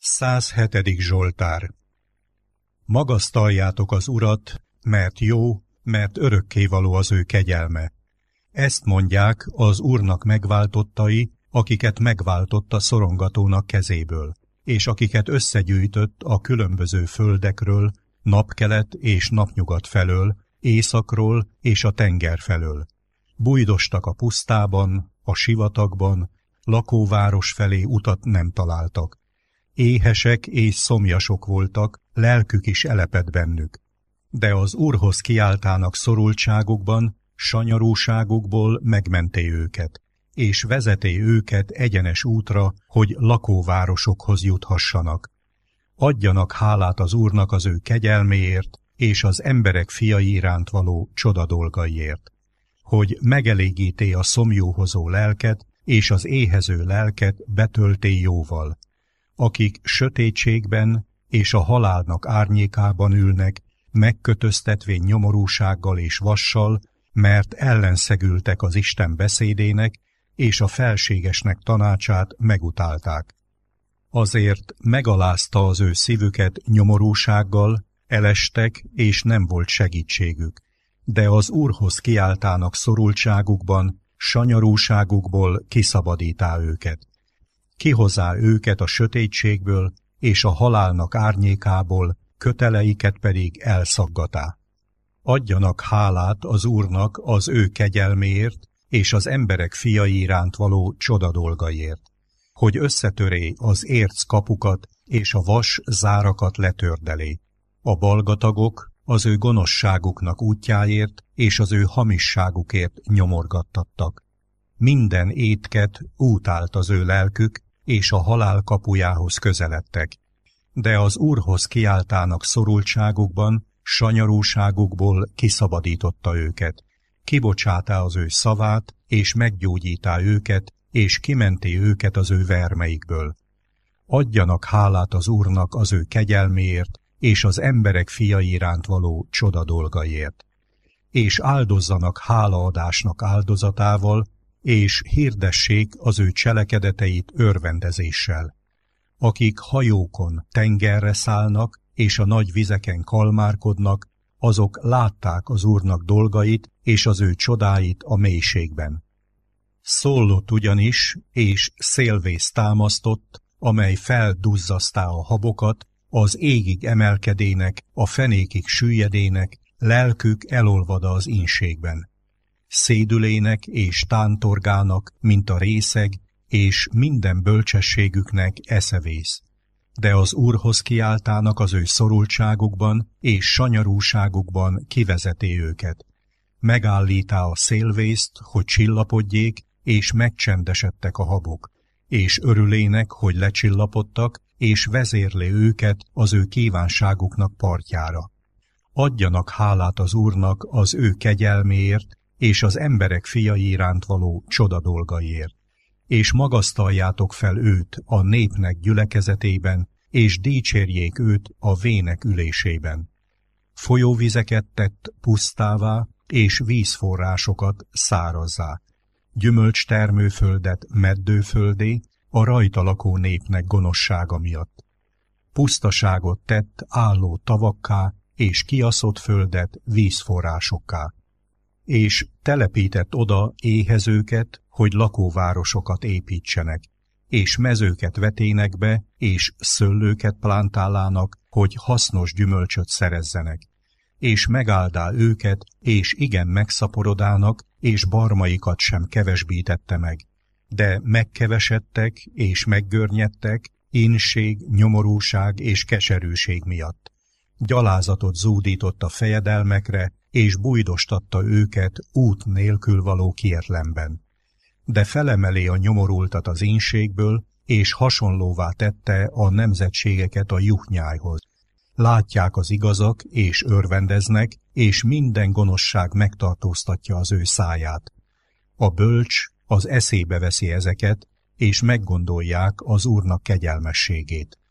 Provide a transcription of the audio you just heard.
107. Zsoltár. Magasztaljátok az Urat, mert jó, mert örökkévaló az ő kegyelme. Ezt mondják az Úrnak megváltottai, akiket megváltott a szorongatónak kezéből, és akiket összegyűjtött a különböző földekről, napkelet és napnyugat felől, északról és a tenger felől. Bújdostak a pusztában, a sivatagban, lakóváros felé utat nem találtak. Éhesek és szomjasok voltak, lelkük is elepett bennük. De az Úrhoz kiáltának szorultságukban, sanyarúságukból megmenté őket, és vezeté őket egyenes útra, hogy lakóvárosokhoz juthassanak. Adjanak hálát az Úrnak az ő kegyelméért, és az emberek fiai iránt való csodadolgaiért, hogy megelégíté a szomjúhozó lelket, és az éhező lelket betölté jóval, akik sötétségben és a halálnak árnyékában ülnek, megkötöztetvén nyomorúsággal és vassal, mert ellenszegültek az Isten beszédének, és a felségesnek tanácsát megutálták. Azért megalázta az ő szívüket nyomorúsággal, elestek, és nem volt segítségük, de az Úrhoz kiáltának szorultságukban, sanyarúságukból kiszabadítá őket. Kihozá őket a sötétségből, és a halálnak árnyékából, köteleiket pedig elszaggatá. Adjanak hálát az Úrnak az ő kegyelméért, és az emberek fiai iránt való csodadolgaiért, hogy összetöré az érc kapukat, és a vas zárakat letördelé. A balgatagok az ő gonoszságuknak útjáért, és az ő hamisságukért nyomorgattattak. Minden étket útált az ő lelkük, és a halál kapujához közeledtek. De az Úrhoz kiáltának szorultságukban, sanyarúságukból kiszabadította őket. Kibocsátá az ő szavát, és meggyógyítá őket, és kimenti őket az ő vermeikből. Adjanak hálát az Úrnak az ő kegyelméért, és az emberek fiai iránt való csodadolgaiért. És áldozzanak hálaadásnak áldozatával, és hirdessék az ő cselekedeteit örvendezéssel. Akik hajókon tengerre szállnak, és a nagy vizeken kalmárkodnak, azok látták az Úrnak dolgait, és az ő csodáit a mélységben. Szólott ugyanis, és szélvész támasztott, amely felduzzasztá a habokat, az égig emelkedének, a fenékig süllyedének, lelkük elolvada az ínségben. Szédülének és tántorgának, mint a részeg, és minden bölcsességüknek eszevész. De az Úrhoz kiáltának az ő szorultságukban és sanyarúságukban kivezeté őket. Megállítá a szélvészt, hogy csillapodjék, és megcsendesedtek a habok, és örülének, hogy lecsillapodtak, és vezérlé őket az ő kívánságuknak partjára. Adjanak hálát az Úrnak az ő kegyelméért, és az emberek fiai iránt való csodadolgaiért. És magasztaljátok fel őt a népnek gyülekezetében, és dicsérjék őt a vének ülésében. Folyóvizeket tett pusztává, és vízforrásokat szárazzá. Gyümölcstermőföldet meddőföldé, a rajta lakó népnek gonoszsága miatt. Pusztaságot tett álló tavakká, és kiaszott földet vízforrásokká. És telepített oda éhezőket, hogy lakóvárosokat építsenek, és mezőket vetének be, és szőlőket plántálának, hogy hasznos gyümölcsöt szerezzenek. És megáldá őket, és igen megszaporodának, és barmaikat sem kevesbítette meg. De megkevesedtek, és meggörnyedtek, ínség, nyomorúság és keserűség miatt. Gyalázatot zúdított a fejedelmekre, és bújdostatta őket út nélkül való kietlenben. De felemelé a nyomorultat az ínségből, és hasonlóvá tette a nemzetségeket a juhnyájhoz. Látják az igazak, és örvendeznek, és minden gonoszság megtartóztatja az ő száját. A bölcs az eszébe veszi ezeket, és meggondolják az Úrnak kegyelmességét.